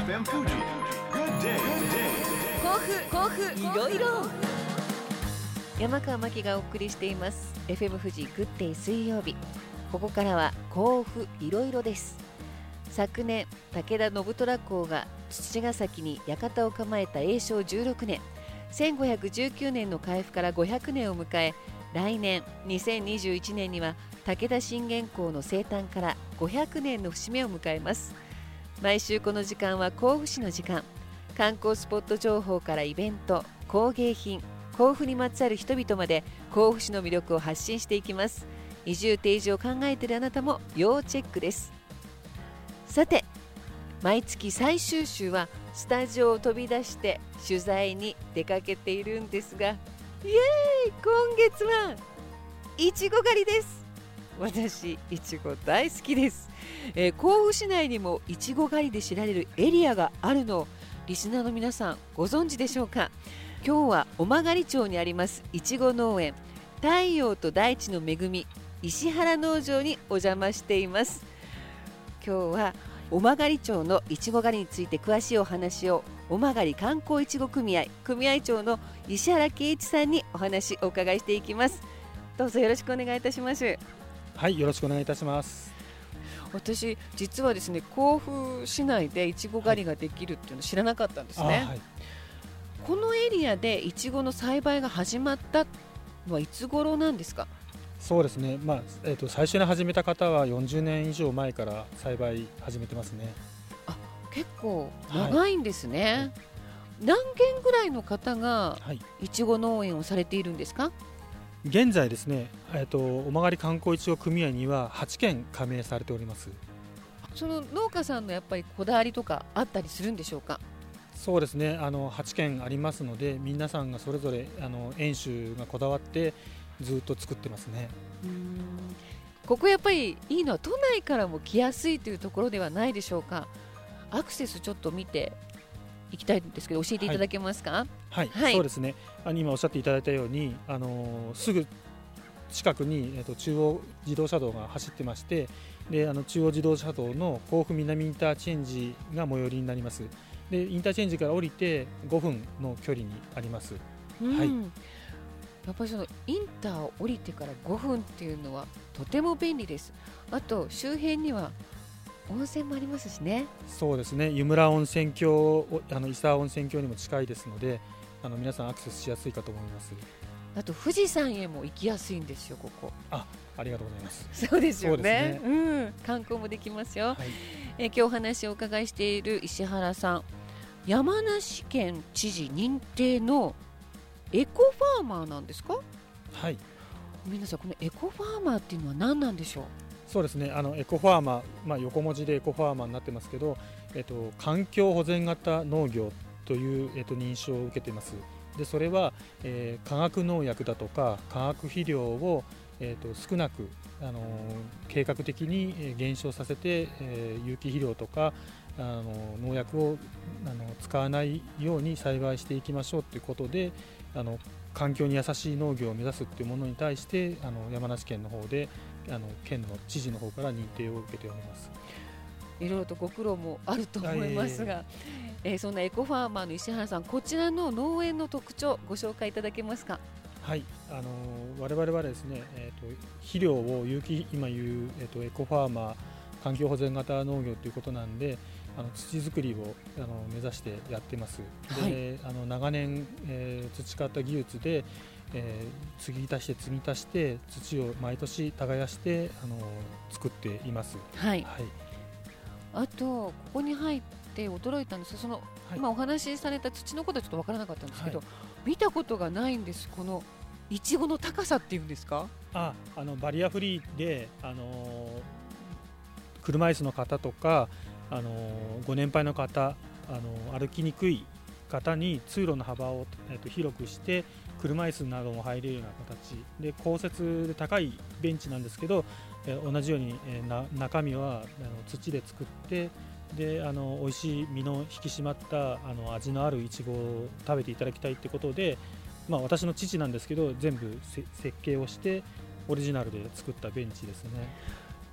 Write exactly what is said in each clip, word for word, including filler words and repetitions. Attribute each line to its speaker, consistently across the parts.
Speaker 1: エフエム Fuji Good Day
Speaker 2: 甲府甲府いろいろ山川真希がお送りしています エフエム 富士グッデイ水曜日。ここからは甲府いろいろです。昨年武田信虎公が土ヶ崎に館を構えた永正じゅうろくねん、せんごひゃくじゅうきゅうねんの開府からごひゃくねんを迎え、来年にせんにじゅういちねんには武田信玄公の生誕からごひゃくねんの節目を迎えます。毎週この時間は甲府市の時間。観光スポット情報からイベント、工芸品、甲府にまつわる人々まで甲府市の魅力を発信していきます。移住定住を考えているあなたも要チェックです。さて、毎月最終週はスタジオを飛び出して取材に出かけているんですが、イエーイ、今月はいちご狩りです。私いちご大好きです、えー、甲府市内にもいちご狩りで知られるエリアがあるのをリスナーの皆さんご存知でしょうか。今日は尾曲町にありますいちご農園、太陽と大地の恵み石原農場にお邪魔しています。今日は尾曲町のいちご狩りについて詳しいお話を尾曲観光いちご組合組合長の石原圭一さんにお話をお伺いしていきます。どうぞよろしくお願いいたします。
Speaker 3: はい、よろしくお願いいたします。
Speaker 2: 私実はですね、甲府市内でいちご狩りができるっていうの知らなかったんですね、はい、このエリアでいちごの栽培が始まったのはいつ頃なんですか？
Speaker 3: そうですね、まあえー、と最初に始めた方はよんじゅうねん以上前から栽培始めてますね。
Speaker 2: あ、結構長いんですね、はいはい、何軒ぐらいの方がいちご農園をされているんですか？
Speaker 3: 現在ですね、えー、と尾曲観光いちご組合にははちけん加盟されております。
Speaker 2: その農家さんのやっぱりこだわりとかあったりするんでしょうか？
Speaker 3: そうですね、あのはちけんありますので、皆さんがそれぞれあの園主がこだわってずっと作ってますね。
Speaker 2: うーん、ここやっぱりいいのは都内からも来やすいというところではないでしょうか？アクセスちょっと見ていきたいんですけど教えていただけますか？
Speaker 3: はい、はいはい、そうですね、あの今おっしゃっていただいたように、あのすぐ近くに、えー、と中央自動車道が走ってまして、であの中央自動車道の甲府南インターチェンジが最寄りになります。でインターチェンジから降りてごふんの距離にあります、
Speaker 2: うん、
Speaker 3: はい、
Speaker 2: やっぱりそのインターを降りてからごふんっていうのはとても便利です。あと周辺には温泉もありますしね。
Speaker 3: そうですね、湯村温泉郷、あの伊佐温泉郷にも近いですので、あの皆さんアクセスしやすいかと思います。
Speaker 2: あと富士山へも行きやすいんですよ、ここ。
Speaker 3: あ、ありがとうございます。
Speaker 2: そうですよ ね,
Speaker 3: そうですね、
Speaker 2: うん、観光もできますよ、はい、え今日お話をお伺いしている石原さん、山梨県知事認定のエコファーマーなんですか？
Speaker 3: はい、
Speaker 2: 皆さんこのエコファーマーっていうのは何なんでしょう？
Speaker 3: そうですね、あのエコファーマー、まあ、横文字でエコファーマーになってますけど、えっと、環境保全型農業という、えっと、認証を受けています。でそれは、えー、化学農薬だとか化学肥料を、えー、と少なく、あのー、計画的に減少させて、えー、有機肥料とか、あのー、農薬を、あのー、使わないように栽培していきましょうということで、あの環境に優しい農業を目指すというものに対して、あの山梨県の方であの県の知事の方から認定を受けております。
Speaker 2: いろいろとご苦労もあると思いますが、えー、そんなエコファーマーの石原さん、こちらの農園の特徴ご紹介いただけますか？
Speaker 3: はい、あの我々はですね、えー、と肥料を有機今言う、えー、とエコファーマー環境保全型農業ということなんで、あの土作りをあの目指してやってます。
Speaker 2: はい、
Speaker 3: であの長年、えー、培った技術で、えー、継ぎ足して継ぎ足して土を毎年耕してあの作っています。
Speaker 2: はい、
Speaker 3: はい、
Speaker 2: あとここに入って驚いたんですが、その、はい、今お話しされた土のことはちょっと分からなかったんですけど、はい、見たことがないんです。このいちごの高さっていうんですか？
Speaker 3: ああのバリアフリーで、あの車椅子の方とか、あのご年配の方、あの歩きにくい方に通路の幅を、えー、と広くして車椅子なども入れるような形で、高設で高いベンチなんですけど、えー、同じように、えー、な中身はあの土で作って、であの美味しい身の引き締まったあの味のあるいちごを食べていただきたいということで、まあ、私の父なんですけど全部設計をしてオリジナルで作ったベンチですね。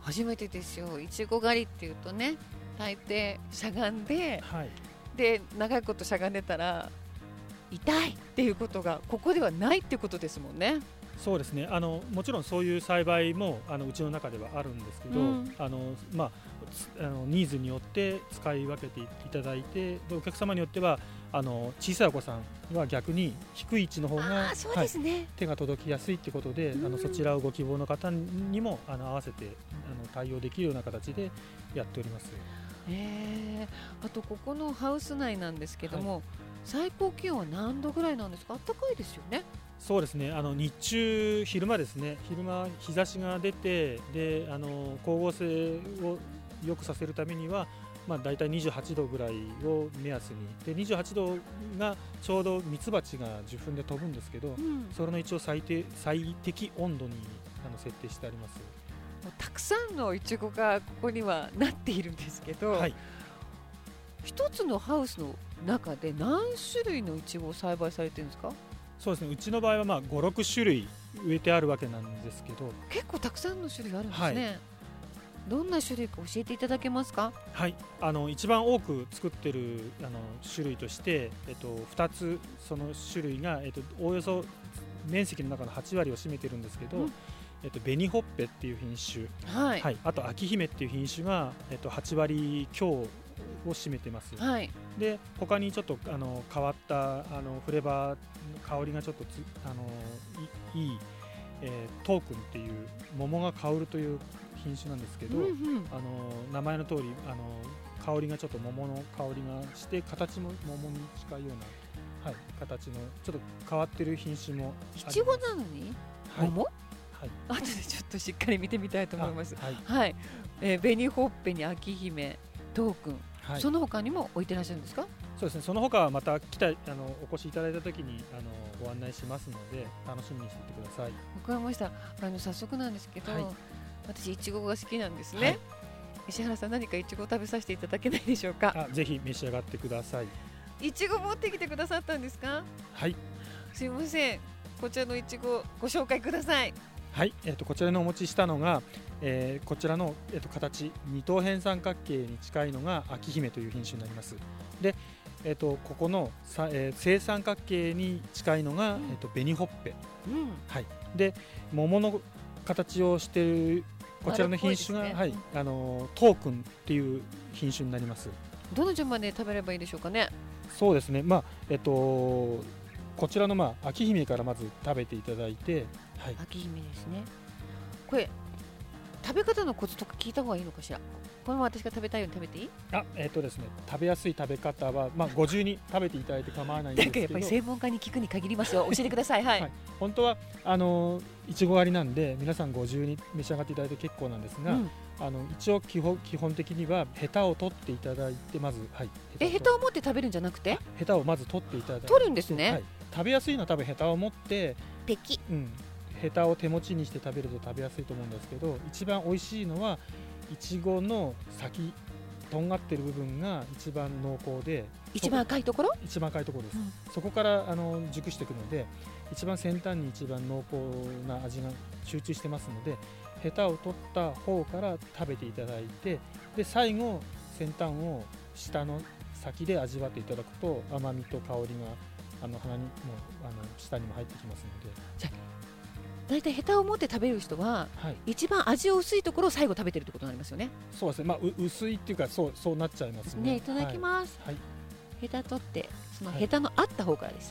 Speaker 2: 初めてですよ。いちご狩りっていうとね、大抵しゃがんで、
Speaker 3: はい、
Speaker 2: で長いことしゃがんでたら痛いっていうことがここではないっていうことですもんね。
Speaker 3: そうですね、あのもちろんそういう栽培もあのうちの中ではあるんですけど、うん、あのまあ、あのニーズによって使い分けていただいて、でお客様によってはあの小さいお子さんは逆に低い位置の方が、
Speaker 2: そうですね、はい、
Speaker 3: 手が届きやすいということで、うん、あのそちらをご希望の方にもあの合わせてあの対応できるような形でやっております。
Speaker 2: えー、あとここのハウス内なんですけども、はい、最高気温は何度ぐらいなんですか？暖かいですよね。
Speaker 3: そうですね、あの日中、昼間ですね、昼間日差しが出て、であの光合成を良くさせるためには、まあ、だいたいにじゅうはちどぐらいを目安に、でにじゅうはちどがちょうどミツバチが受粉で飛ぶんですけど、うん、それの一応最低最適温度にあの設定してあります。
Speaker 2: もうたくさんのイチゴがここにはなっているんですけど、はい、一つのハウスの中で何種類のイチゴを栽培されてるんですか？
Speaker 3: そうですね、うちの場合はまあご、ろく種類植えてあるわけなんですけど、
Speaker 2: 結構たくさんの種類があるんですね。はい、どんな種類か教えていただけますか？
Speaker 3: はい、あの一番多く作ってるあの種類として、えっと、ふたつその種類が、えっと、おおよそ面積の中のはちわりを占めてるんですけど、うん、えっと、紅ほっぺっていう品種、
Speaker 2: はいはい、
Speaker 3: あと秋姫っていう品種が、えっと、はちわり強を占めてます。
Speaker 2: はい、
Speaker 3: で他にちょっとあの変わったあのフレーバー香りがちょっとつあのいい、えー、トークンっていう桃が香るという品種なんですけど、うんうん、あの名前の通りあの香りがちょっと桃の香りがして形も桃に近いような、はい、形のちょっと変わってる品種もあります。
Speaker 2: いちごなのに桃、
Speaker 3: はい
Speaker 2: はい、後でちょっとしっかり見てみたいと思います。
Speaker 3: はい
Speaker 2: はい、えー、紅ほっぺに秋姫、トークン、はい、その他にも置いてらっしゃるんですか？
Speaker 3: そうですね、その他はまた来たあのお越しいただいたときにあのご案内しますので楽しみにしていてください。
Speaker 2: わかりました。あの早速なんですけど、はい、私いちごが好きなんですね。はい、石原さん、何かいちご食べさせていただけないでしょうか？
Speaker 3: あ、ぜひ召し上がってください。
Speaker 2: いちご持ってきてくださったんですか？
Speaker 3: はい、
Speaker 2: すいません、こちらのいちごご紹介ください。
Speaker 3: はい、えー、とこちらのお持ちしたのが、えー、こちらの、えー、と形二等辺三角形に近いのが秋姫という品種になります。で、えー、とここのさ、えー、正三角形に近いのが、うん、えー、と紅ほっぺ、うん、はい、で桃の形をしているこちらの品種が、ね、はい、あのー、トークンっていう品種になります。
Speaker 2: どの順番で食べればいいでしょうかね？
Speaker 3: そうですね、まあえっ、ー、とこちらの、まあ、秋姫からまず食べていただいて、はい、
Speaker 2: 秋姫ですね。これ食べ方のコツとか聞いた方がいいのかしら？このまま私が食べたいように食べていい？
Speaker 3: あ、えっ、ー、とですね、食べやすい食べ方は、まあ、ご自由に食べていただいて構わないんですけど、
Speaker 2: やっぱり専門家に聞くに限りますよ。教えてください。はい、はい、
Speaker 3: 本当はあのいちご狩りなんで皆さんご自由に召し上がっていただいて結構なんですが、うん、あの一応基本、基本的にはヘタを取っていただいて、まず、はい、
Speaker 2: えヘタを持って食べるんじゃなくて
Speaker 3: ヘタをまず取っていただいて、
Speaker 2: 取るんですね。
Speaker 3: はい、食べやすいのは多分ヘタを持って
Speaker 2: ペキ、
Speaker 3: うん、ヘタを手持ちにして食べると食べやすいと思うんですけど、一番美味しいのはいちごの先とんがってる部分が一番濃厚で、
Speaker 2: 一番赤いところ
Speaker 3: 一番赤いところです。うん、そこからあの熟していくので、一番先端に一番濃厚な味が集中してますので、ヘタを取った方から食べていただいて、で最後先端を下の先で味わっていただくと甘みと香りがあの鼻にもあの下にも入ってきますので。
Speaker 2: じゃだいたいヘタを持って食べる人は、はい、一番味薄いところを最後食べてるってことになりますよね。
Speaker 3: そうですね、まあ、薄いっていうかそうそうなっちゃいます ね,
Speaker 2: ね。いただきます。はい、ヘタ取ってそのヘタのあった方からです。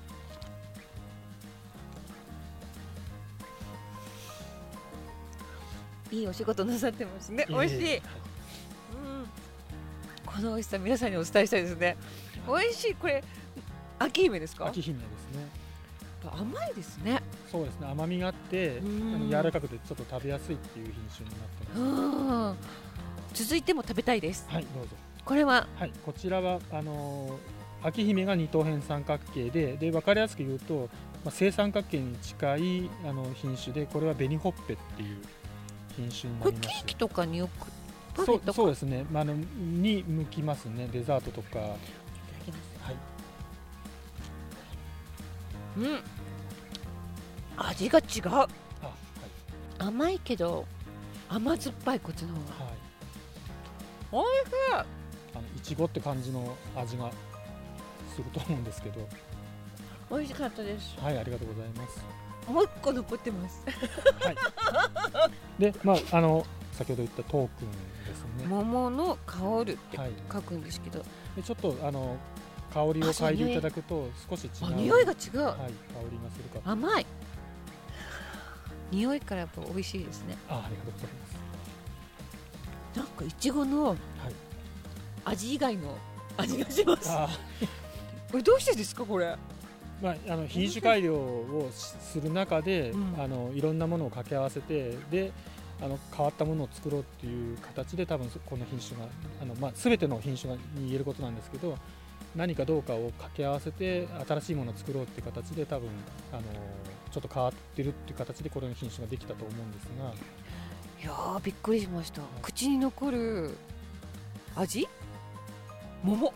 Speaker 2: はい、いいお仕事なさってますね。美味しい、はい、うん、この美味しさ皆さんにお伝えしたいですね。美味しい。これ秋姫ですか？
Speaker 3: 秋姫ですね。
Speaker 2: 甘いですね。
Speaker 3: そうですね、甘みがあってあの柔らかくてちょっと食べやすいっていう品種になってます。
Speaker 2: 続いても食べたいです。
Speaker 3: はい、どうぞ。
Speaker 2: これは、
Speaker 3: はい、こちらはあのー、秋姫が二等辺三角形で、で分かりやすく言うと、まあ、正三角形に近いあの品種で、これは紅ほっぺっていう品種になります。
Speaker 2: これケーキとかによくパフェとか
Speaker 3: そう、そうですね、まあ、あのに向きますね。デザートとか。いただ
Speaker 2: きます。
Speaker 3: はい、
Speaker 2: うん、味が違う。あ、はい、甘いけど甘酸っぱいこっちの方が。
Speaker 3: はい、
Speaker 2: おいしい。
Speaker 3: あのいちごって感じの味がすると思うんですけど。
Speaker 2: 美味しかったです。
Speaker 3: はい、ありがとうございます。
Speaker 2: もう一個残ってます。
Speaker 3: はい。で、まああの先ほど言ったトークンですね。
Speaker 2: 桃の香るって
Speaker 3: はい。
Speaker 2: 書くんですけど、
Speaker 3: でちょっとあの香りを嗅いでいただくと少し違う。
Speaker 2: あ、匂いが違う。
Speaker 3: はい、香りがするかと。
Speaker 2: 甘い。匂いからやっぱ美味しいですね。
Speaker 3: あ、ありがとうございます。
Speaker 2: なんかいちごの
Speaker 3: はい。
Speaker 2: 味以外の味がします。
Speaker 3: あ、
Speaker 2: これどうしてですかこれ。
Speaker 3: まああの品種改良をしする中で、
Speaker 2: うん
Speaker 3: あのいろんなものを掛け合わせてで。あの変わったものを作ろうっていう形で多分この品種があの、まあ、全ての品種に言えることなんですけど、何かどうかを掛け合わせて新しいものを作ろうっていう形で多分あのちょっと変わってるっていう形でこれの品種ができたと思うんですが、
Speaker 2: いやーびっくりしました。口に残る味桃。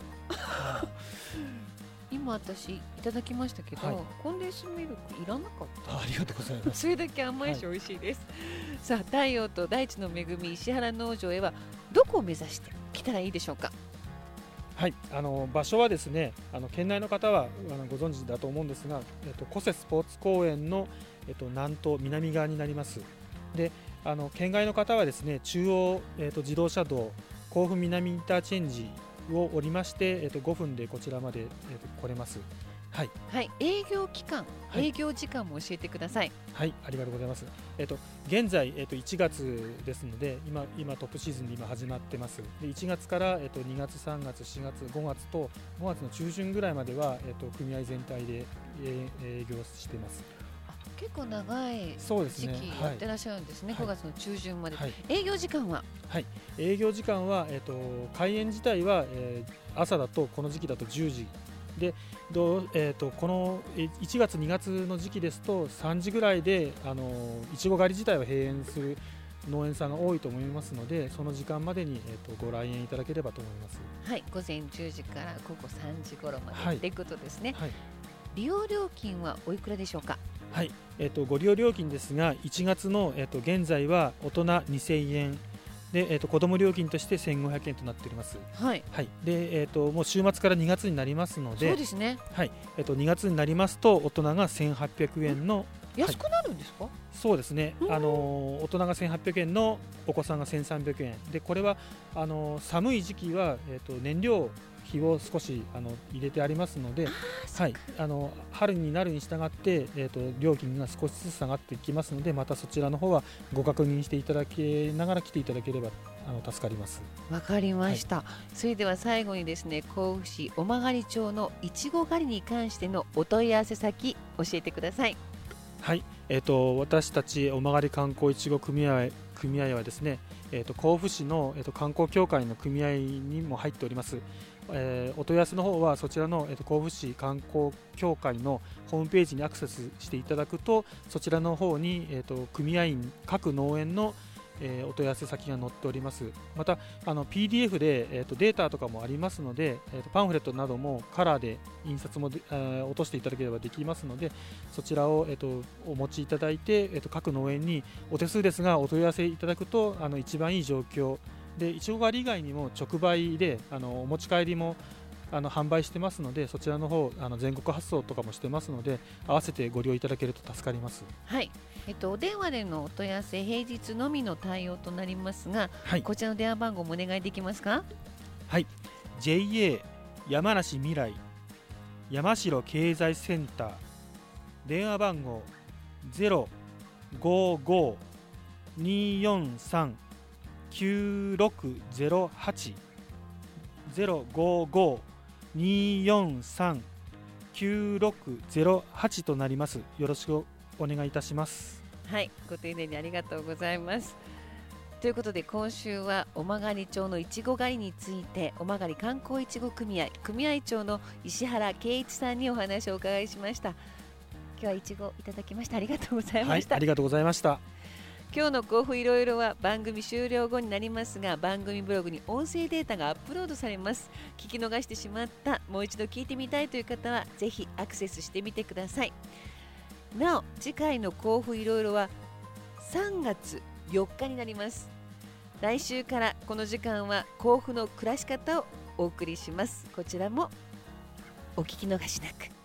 Speaker 2: 今私いただきましたけど、
Speaker 3: はい、
Speaker 2: コンデンスミルクいらなかった。
Speaker 3: あ, ありがとうございます。
Speaker 2: それだけ甘いし
Speaker 3: は
Speaker 2: 美味しいです、はい、さあ太陽と大地の恵み石原農場へはどこを目指して来たらいいでしょうか。
Speaker 3: はい、あの場所はですね、あの県内の方はあのご存知だと思うんですが、えっと、小瀬スポーツ公園の、えっと、南東南側になります。で、あの県外の方はですね、中央、えっと、自動車道甲府南インターチェンジを降りまして、えっと、ごふんでこちらまで、えっと、来れます。はい、
Speaker 2: はい、営業期間、
Speaker 3: はい、
Speaker 2: 営業時間も教えてください。
Speaker 3: はい、ありがとうございます。えっと、現在、えっと、いちがつですので、今、今トップシーズンで今始まってます。でいちがつから、えっと、にがつ、さんがつ、しがつ、ごがつとごがつの中旬ぐらいまでは、えっと、組合全体で営業しています。
Speaker 2: あ、結構長い
Speaker 3: そうですね、
Speaker 2: 時期やってらっしゃるんですね。
Speaker 3: はい、
Speaker 2: ごがつの中旬まで、
Speaker 3: はい、
Speaker 2: 営業時間は、
Speaker 3: はい、営業時間は、えっと、開園自体は、えー、朝だとこの時期だとじゅうじで、どえー、とこのいちがつにがつの時期ですとさんじぐらいであのいちご狩り自体は閉園する農園さんが多いと思いますので、その時間までに、えー、とご来園いただければと思います。
Speaker 2: はい、午前じゅうじから午後さんじ頃まで、
Speaker 3: はい、
Speaker 2: ということですね、
Speaker 3: はい、
Speaker 2: 利用料金はおいくらでしょうか。
Speaker 3: はい、えー、とご利用料金ですが、いちがつの、えー、と現在は大人にせんえんで、えー、と子ども料金としてせんごひゃくえんとなっております。
Speaker 2: はい、
Speaker 3: はい、で、えー、ともう週末からにがつになりますので、
Speaker 2: そうですね、
Speaker 3: はい、えー、とにがつになりますと大人がせんはっぴゃくえんの、
Speaker 2: 安くなるんですか。
Speaker 3: はい、そうですね、あのー、大人がせんはっぴゃくえんのお子さんがせんさんびゃくえんで、これはあのー、寒い時期は、えー、と燃料費を少しあの入れてありますので、はい、あの春になるに従って、えー、と料金が少しずつ下がっていきますので、またそちらの方はご確認していただけながら来ていただければあの助かります。
Speaker 2: わかりました、はい、それでは最後にですね、甲府市尾曲町のいちご狩りに関してのお問い合わせ先教えてください。
Speaker 3: はい、えー、と私たち尾曲観光いちご組合組合はですね、えー、と甲府市の、えー、と観光協会の組合にも入っております。えー、お問い合わせの方はそちらの、えー、と甲府市観光協会のホームページにアクセスしていただくと、そちらの方に、えー、と組合員各農園の、えー、お問い合わせ先が載っております。またあの ピーディーエフ で、えー、とデータとかもありますので、えー、とパンフレットなどもカラーで印刷もで、えー、落としていただければできますので、そちらを、えー、とお持ちいただいて、えー、と各農園にお手数ですがお問い合わせいただくとあの一番いい状況で、いちご狩り以外にも直売であのお持ち帰りもあの販売してますので、そちらの方あの全国発送とかもしてますので、合わせてご利用いただけると助かります。はい、
Speaker 2: えっと、お電話でのお問い合わせ平日のみの対応となりますが、
Speaker 3: はい、
Speaker 2: こちらの電話番号もお願いできますか。
Speaker 3: はい、ジェイエー 山梨未来山城経済センター、電話番号 ゼロ ご ご に よん さん きゅう ろく ゼロ はち ゼロ ご ご に よん さん きゅう ろく ゼロ はちとなります。よろしくお願いいたします。
Speaker 2: はい、ご丁寧にありがとうございます。ということで今週は尾曲町のいちご狩りについて、尾曲観光いちご組合組合長の石原圭一さんにお話をお伺いしました。今日はいちごいただきましてありがとうございました。
Speaker 3: はい、ありがとうございました。
Speaker 2: 今日の甲府いろいろは番組終了後になりますが、番組ブログに音声データがアップロードされます。聞き逃してしまった、もう一度聞いてみたいという方はぜひアクセスしてみてください。なお次回の甲府いろいろはさんがつよっかになります。来週からこの時間は甲府の暮らし方をお送りします。こちらもお聞き逃しなく。